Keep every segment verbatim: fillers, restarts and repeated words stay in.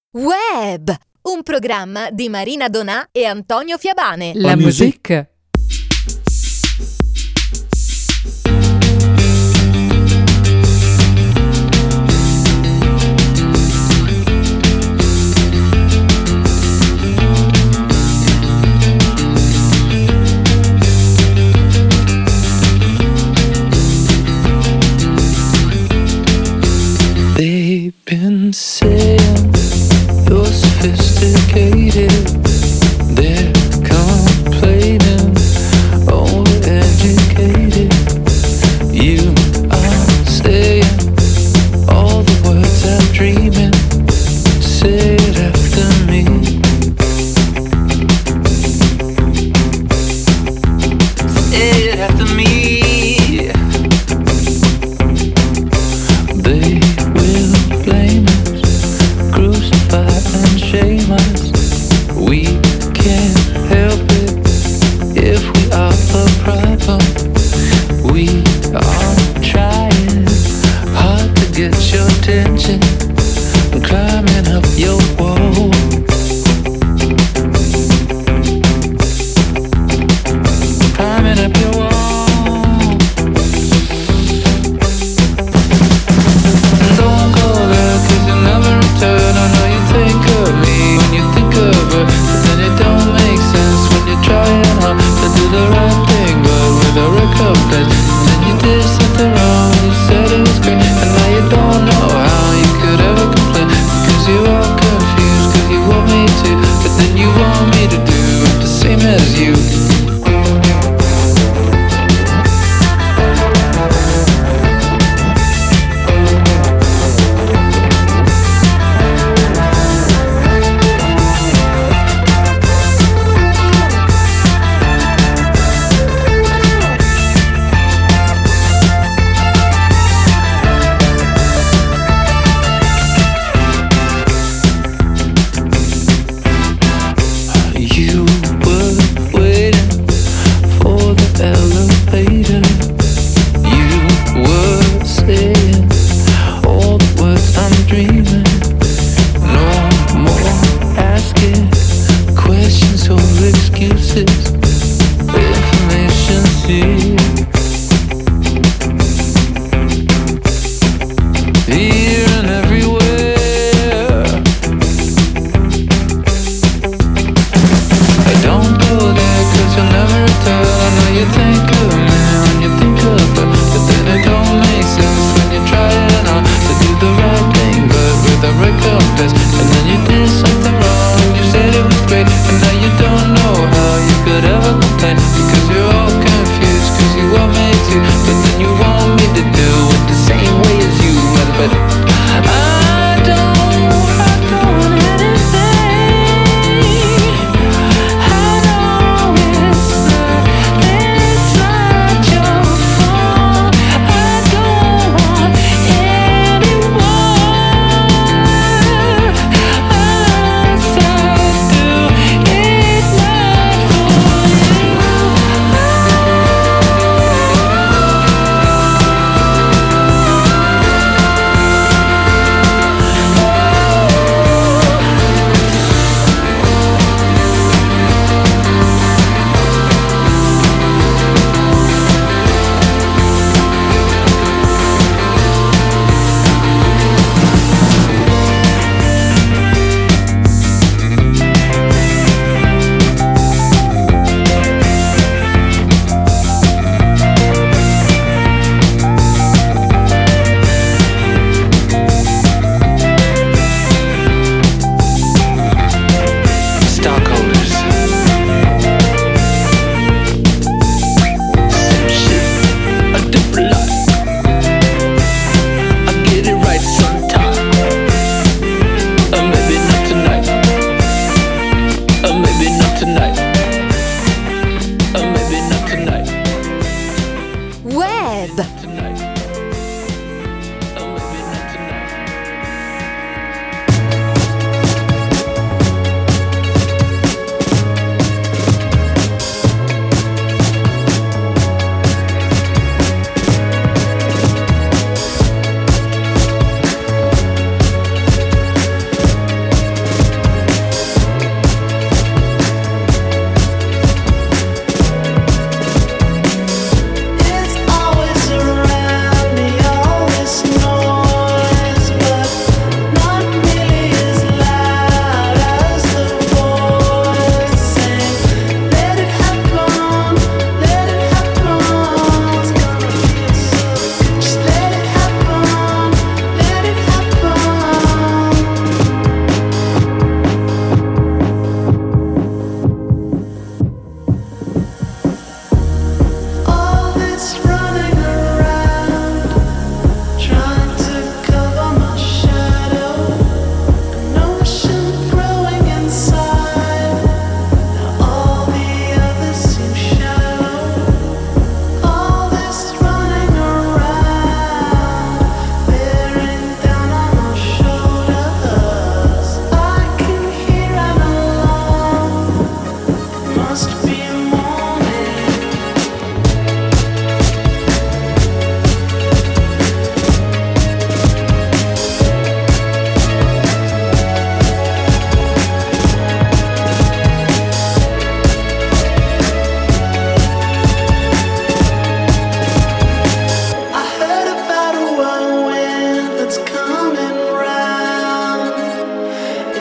Web, un programma di Marina Donà e Antonio Fiabane. La, La musique. They've been saying you're sophisticated. They're complaining, overeducated. You are saying all the words I'm dreaming. Say it after me. Say it after me. They will blame us, crucify and shame us. We can't help it if we are the problem. We are trying hard to get your attention, climbing up your wall, climbing up your wall. Don't go there, 'cause you'll never return. I know you think of me when you think of her, but then it don't make sense when you're trying hard to do the right thing, but with a recompense. And then you did something wrong, you said it was great, and now you don't know how you could ever complain, because you are confused, 'cause you want me to, but then you want me to do the same as you. You were waiting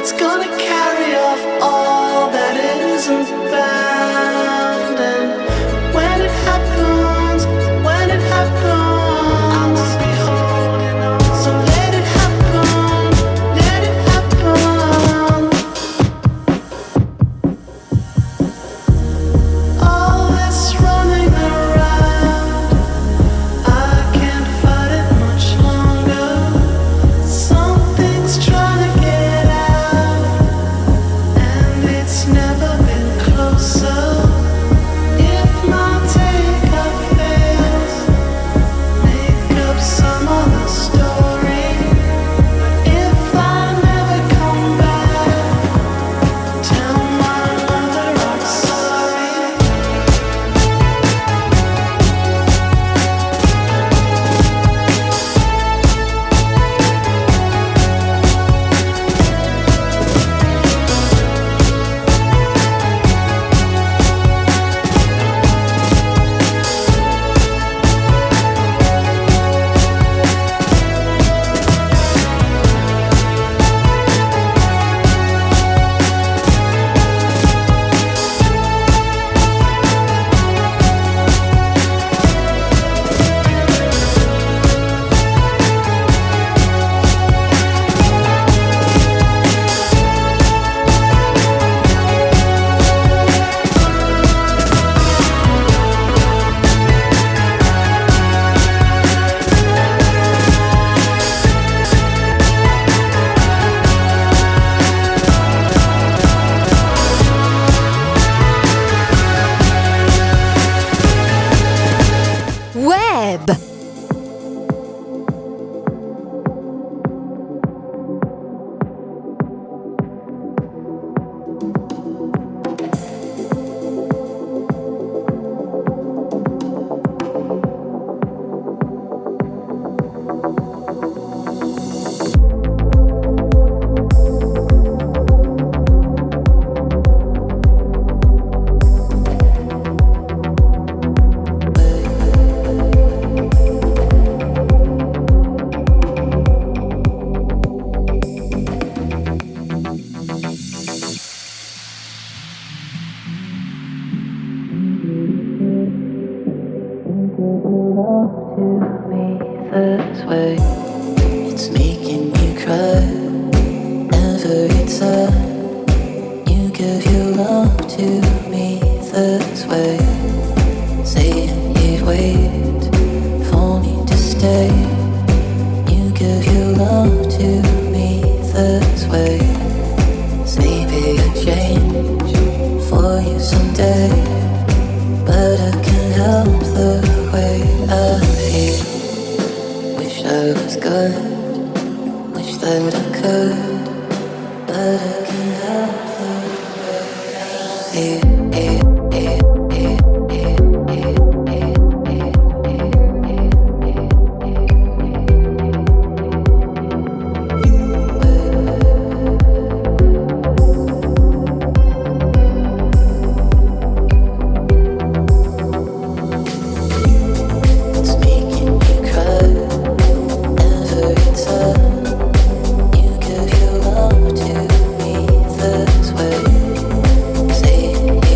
This way, saying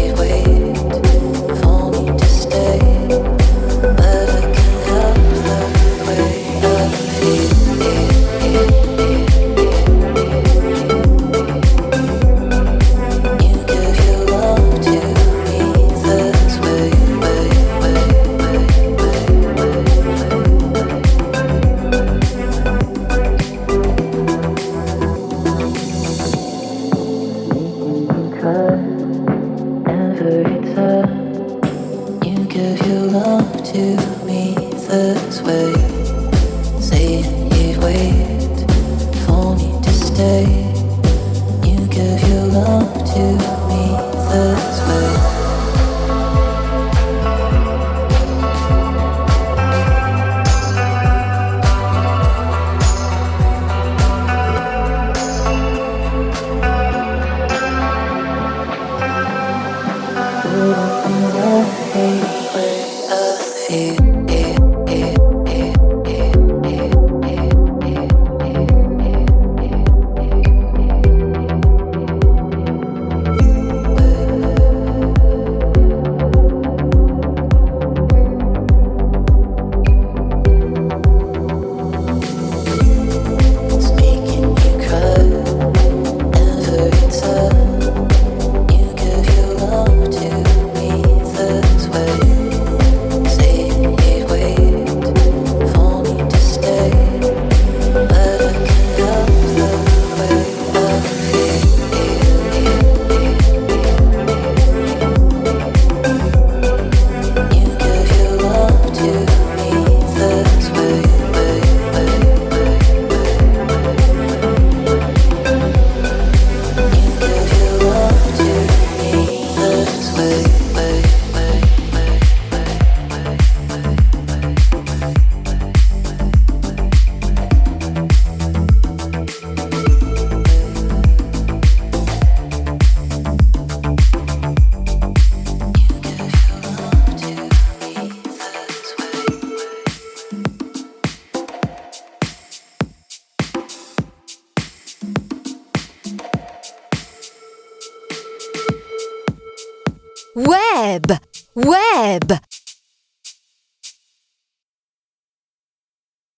Web, web.